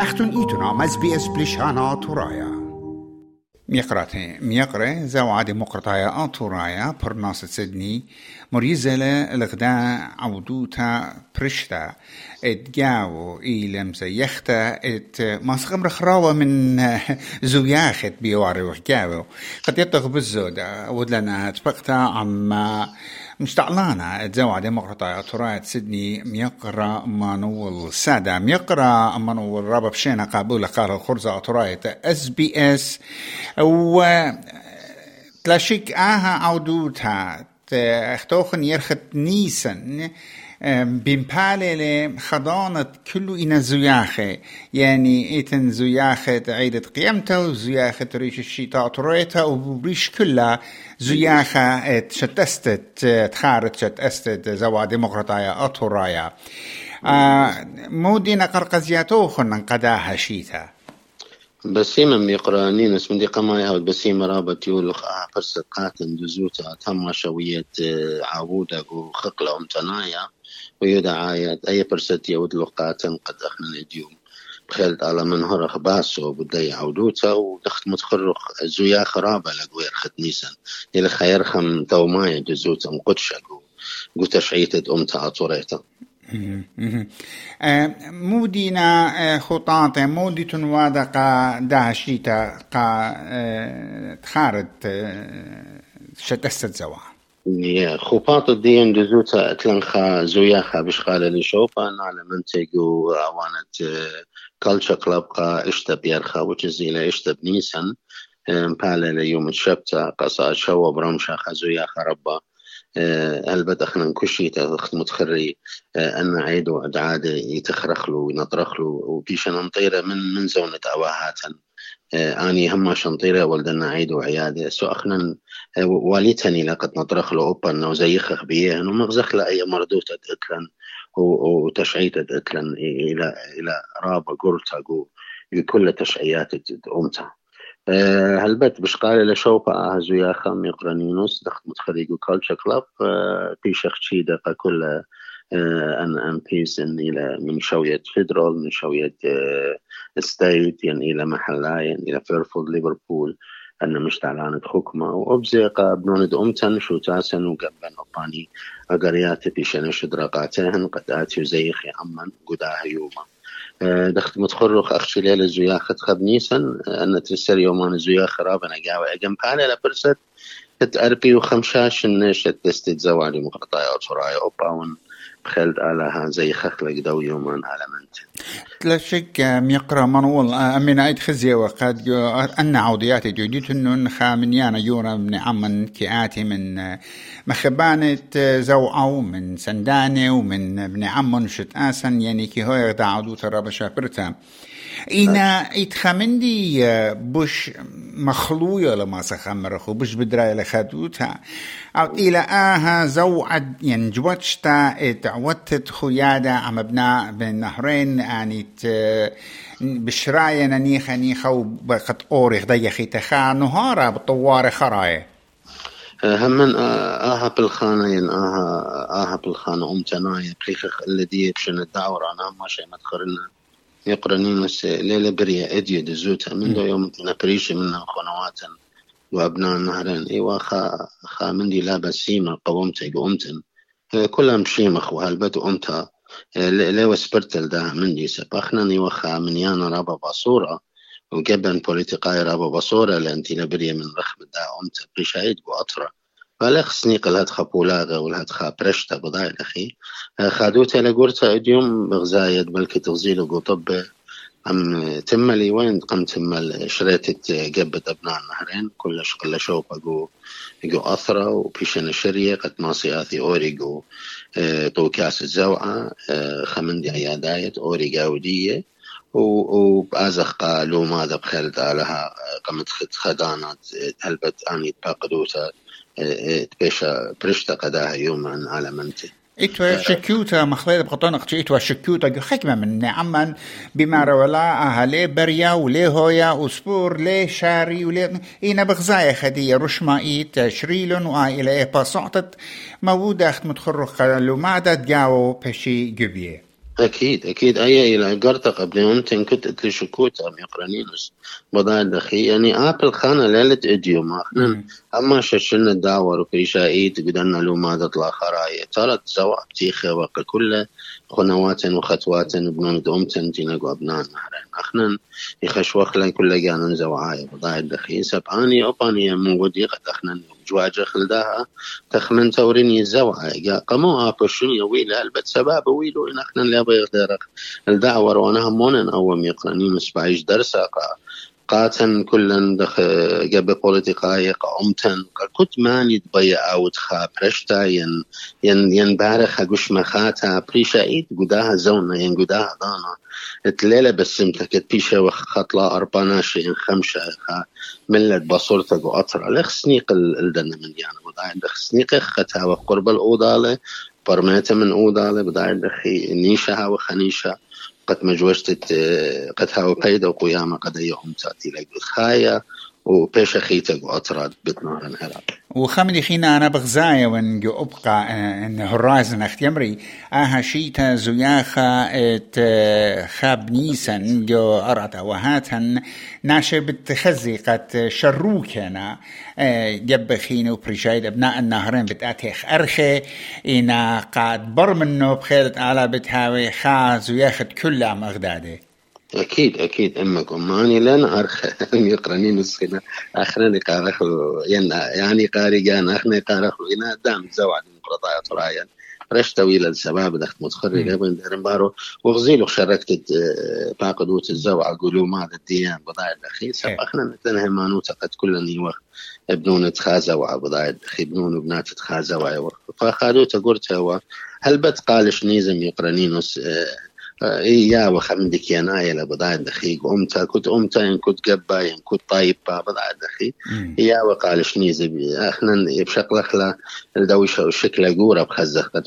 أختن إيتنا مزبيس بلشانا ترايا ميقرة زوعد مقرطايا آتورايا برناس سيدني مريزلة الغداء عودوتا برشتا اتجاو إيلم سيختا ماسخم رخراوة من زوياخت بيواري وحجاو قد يطغ بالزودة ودلنا تبقتا عما مستعلانا تزوعد مقرطايا آتورايا سيدني ميقرة مانول سادة ميقرة مانول رابا بشينا قابولة قال الخرزة آتورايا SBS و تلاشيك عودوتها اختوخن يرخت نيسن بمبالي خضانة كله إنا زياخة يعني إيتن زياخة عيدة قيامته وزياخة ريش الشيطاء طريتها وبريش كلها زياخة تشتستت تخارت شتستت زوا ديمقراطية أطرايا مودينا قرقزياتوخن ننقداها شيتا بسيمة ميقرانين اسم دي قمايها بسيمة رابط يولخ فرصة قاتن دزوتا تم شوية عودة وخقلة أمتنايا ويدعاية أي فرصة يود لقاتن قد أخنا اليوم بخيلت على منهر أخباسه بدي عودوتا ودخت متخرق زويا خرابة لقوير خد نيسان إلى خير خم تومايا دزوتا مقدشة قو تشعيتت أمتا أطوريتا مودينا خطاط مودي تنوادا قا داشيتا قا تخارت شتست زوا خطاط الدين جزوتا اتلنخا زوياخا بشخالة لشوفا على منتجو اوانت كالتشر كلاب قا اشتب يرخا وجزيلة اشتب نيسان مبالة ليوم الشبتة قصا شوا برمشا خزوياخا ربا هلبت اخنا نكشي تخت متخري ان عيدو عاد يتخرخلو وينطرخلو وبيشن نطيره من زونة اواهاتن اني هم شنطيره ولدنا عيدو عياده سو اخنا واليتني لقد نطرخلو اوبا انه زيخخ بيه انه مغزخ لا اي مردوته اتلن وتشعيته اتلن الى رابا قرطه بكل تشعيات امتها هلبت بشقال لشوبا زويا خام يقرنينوس دخت متخريجو كالتشر كلاب في شخشي دقا كل ان بيس الى من شوية فيدرال من شوية ستيت يعني الى محلاين الى فيرفولد ليفربول ان مشتعلانة حكمة وابزيقا بنوند امتن شو تاسن وقبن اقاني اقريات في شنش درقاتهن قد اتيو زيخي عمن قداها يوما دخت متخرخ أخشي ليلة زياخة خبنيسا أن ترسل يومان زياخ خرابنا قاوة أجم بالي لبرست تأربي وخمشاش النشة تستد زوالي مقطعي أو تراي أوباون بخلد على زي خخلق دو يومان على منت لا شك ميقرأ منول أمين عيد خزية وقد أن عودياتي جديد أنه خامنيانا يورا من عمن كياتي من مخبانة زوعو من سنداني ومن ابن عمن شتآسن يعني كي هو يغدى عودو ترى بشابرتا إنا إتخامندي بش مخلوية لما سخمرخو بش بدراي لخدوتها أو إلى زوعد يعني جواتشتا اتعودت خيادة عم ابناء بين نهرين يعني بشرايا نيخا وبقت أوريخ ضيخي تخا نهارا بطوار خراي همن بالخانين بالخانة أمتنايا بخيخ الذي بشن الدعوة أنا ما شيء مدخرنا يقرنين بس ليلة بريا أدية دزوتها من دو يوم نبريش منها خنوات وأبناء النهرين إيوا خا مندي لا بسيمة قومتي قومتن كلها مشيمخ وهالبت أمتها ليوا سبرتل ده مندي سبخنا نيوا خا من يانا رابا باصورة وقبن بوليتيقاي رابا باصورة لأنتي لبريا من رخم ده أمتها بريشايد وأطرة فالخ سنيق لهاد خابولاغا ولهاد خابرشتا بضاي الأخي خادوتا لقورتا اديوم بغزايد بلكي تغزيل وقطب أم تملي وين قم تمل شريتت قبت أبناء النهرين كل شغل شوب أقو أثرة وبيشن شرية قد ماسياثي أوريقو طو كاس الزوعة خمندي عيادايت أوريقا ودية وبأزخ قالوا ماذا بخلت علىها قمت خدانات هلبت أني باقدوتا تبيشا برشتا قداها يوما على منتي إتوا شكوتا مخليد بقطانق إتوا شكوتا حكمة من عمان بما رولا أهلي بريا وليه هويا وسبور ليه شاري وليه إينا بغزايا خدية رشما إيت شريلون وإلى إيبا صعطت موودة أخت متخرق لو معدة تجاو بشي جبيه أكيد أي إلى قرطة قبل يومتين كنت أتلي شكوتا ميقرانينوس بضاعة دخي يعني آبل خانة ليلة إديو ما إحنا أما ششلنا الدعوة وكريشائيت قدرنا له ما تطلع خرايا ترى زواج تيخة وقت كله خنوات وخطوات بنون دومتن تينقو أبنان نهرين إحنا يخش وخلا كل جانا زواعي بضاعة دخي سبعاني أباني موجودي قد إحنا جواجة خلدها تخمن توريني الزوعة قاموا آبشون يويل هلبت سباب ويلو إن إحنا اللي أبغى يغدر الدعوة وأنا همون أو ميقراني مسبعيش درسا قاتن كلن دخ جاب بوليتيقاي قامتن كنت ماني تضيع أو تخا برشتا ين بارخ أقوش مخاتا بريشايد قداها زونا ين قداها دانا تليلة بسمتك بيشا وخطلا أرباناش ين خمسة ملت بصورتك وأطرع لخ سنيق الدنا من يعني بداية دخ سنيق خطها وقرب الأوضالة برميته من أوضالة بداية دخي نيشها وخنيشة قد مجوشت قد هاو قيدة وقيامة قد يوم تأتي لك خايا وبيش خيتك وأطراد بتنار العراق وخمدي خينا أنا بغزايا ونجو أبقى إن هورايزن اختيمري شيتا زياخا خاب نيسان جو أرعتا وهاتن ناشي بتخزي قد شروكنا جب خينو بريشايد أبناء النهرين بتأتيخ أرخي إنا قاد برمنو بخيلت على بتهاوي خا زياخت كلها مغدادي أكيد أمكم ماني لن أرخ يقرنين السنة آخرين قارخ يعني قارجان آخرين قارخ إنا دام زوعد مقرطايا طرايا رش طويلة السباب دخت متخرج ابن دارن بارو وغزيلو شركت باقدوت الزوع قولوا ماذا الديان بضاعة الأخي سبقنا نتنهي ما نوتقد كل نيوخ ابنون تخازوا بضاعة الأخي ابنون وبنات تخازوا فأخذوا تقولت هو هل بتقالش نيزم يقرنينوس يا وخمدك يا نايلة بضاعة دخيق كنت إن كنت قبا إن كنت طيب بضاعة دخيق يا وقال شنيزة إحنا بشكل خلا الدوشة والشكل جورة بخزخ قد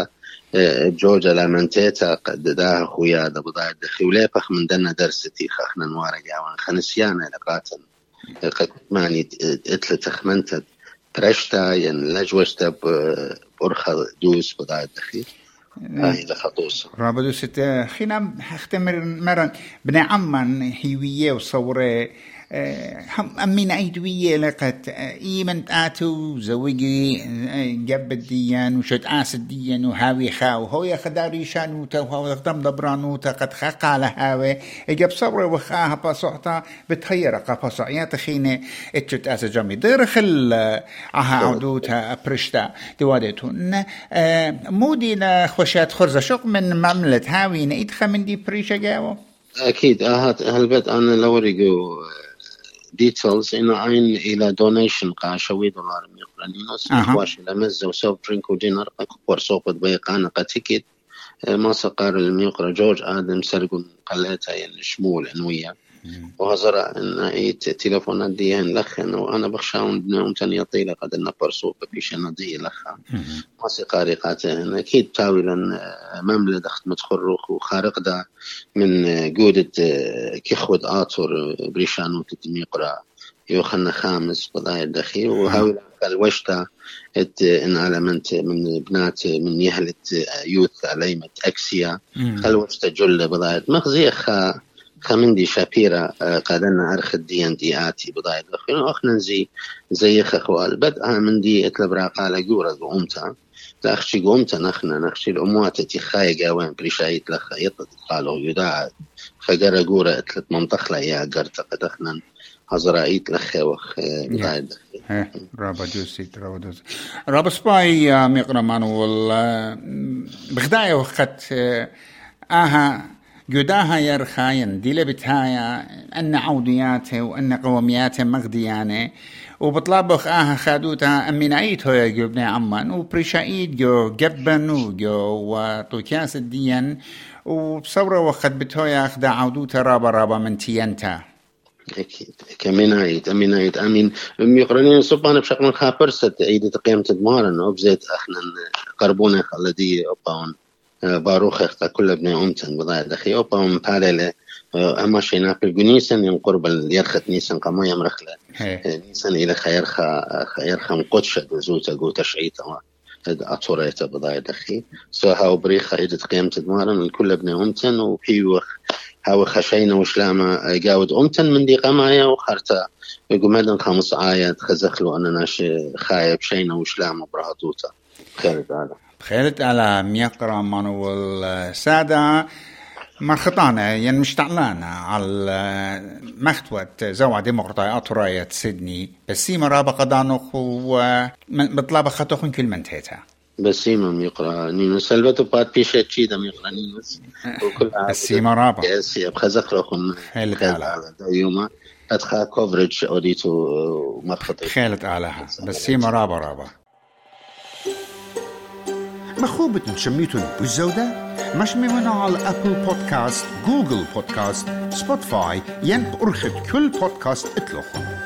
جوجة لمنتيتا قد داها خويا دا بضاعة دخيق ولا بخ من دنا درستي خخنا نوارق عوان خنسيانا لقاتن قد ماني اتلتخمنت برشتا ين لجوشتا برخة دوس بضاعة دخيق هاي خطوس رابدوس خينا اختمر مرن بن عمان هيوية وصورة هم أمين أيدوية لقت إيمن آتو زوجي جب الديان وشد آس الديان وهاوي خاو هو يخداري شانوتا وهو يخدم دبرانوتا قد خاقا على هاوي جب صورة وخاها بصعتا بتخير قفصعيات خينة اتشت آس جامي ديرخل عها عودوتا أبرشتا دوادتون مودي لخوشات خرزة شق من معملة هاوي نيدخ من دي بريشة جاوه أكيد هالبيت أنا لو ريقو details إنه عين إلى donation $10 ميقرانينوس إخواش لمزة وسوف درينك ودينر أكبر سوق بيقانا قتكت ما سقار الميقرا جورج آدم سرقون قلتها يعني شمول أنوية وهزر إن أي تلفونات دي لخن وأنا بخشاون بنيوم تاني طيلة قد النبر سوق بيش نضي لخا ما سقاري قاتهن أكيد تاويلا مملة دخت متخرخ وخارق دا من جودة كخود آتور بريشانو تتميقرا يوخنا خامس بضايا الدخي وهاولا الوشتا إن علمنت من بنات من يهلة يوث عليمة أكسيا خلوشتا جل بضايا مخزي خمندي شابيرا قادنا أرخ الديان دياتي بضايا الدخي أخنا زي خخوال بدأ من دي اتلبرا قال جورا قومتا لأخشي قومتا نخشي الأموات تخاي قاوين بريشايت لخا يطلت قالوا يداعد فقرا جورا اتلت منطخ لا يا قرتا قدخنا هزرائيت لخي وخ بضايا الدخي رابا سباي ميقرمان بغدايا وقت جداها يرخاين دي لبتهايا أن عودياته وأن قومياته مغديانه وبطلبخ خادوتها أمين عيد هو يجو بني عمان وبريشايد جو جبن وجو وطوكياس الدين وبصورة وقت بتهايا أخدا عودوتها رابا من تيانتا أكيد أمين ميقرنين سبحانه بشكل خابرسة عيدة قيمة دمارن وبزيت أخنا قربونة الذي أباون باروخ كل ابن أمتن بضايا دخي أوبا بارلة أما شيء نابل جنيسن ينقرب اليرخت نيسن قما يمرخله نيسن إلى خيرخا مقدشة زوتا جو تشعيتا أطوريته بضايا دخي سو هاو بريخة إجت قيمة دمارن الكل ابن أمتن وبيوخ هاو خشينا وشلامة يقاود أمتن من دي قمايا وخرتا يقول مدن 5 آيات خزخلو أننا خايب شينا وشلامة برهطوتا بخيرت على ميقرا مانوال سادة مرخطانا يعني مشتعلانا على مختوة زوع ديمقراطية أطراية سيدني بسيمة رابا قدانوخ وبطلابة خطوخن كل منتهيتها بسيمة ميقرا نينوس سلبتو بات بيشة تشيدا ميقرا نينوس بسيمة رابا يسي بخزخلوخن خيلت على يوما أدخل كوفرج أوديتو مرخطي خيلت علىها بسيمة رابا مخوبة تشميتون بالزودة مش ممنوع على أبل بودكاست، جوجل بودكاست، سبوتيفاي، ينب أرخد كل بودكاست اتلوخن.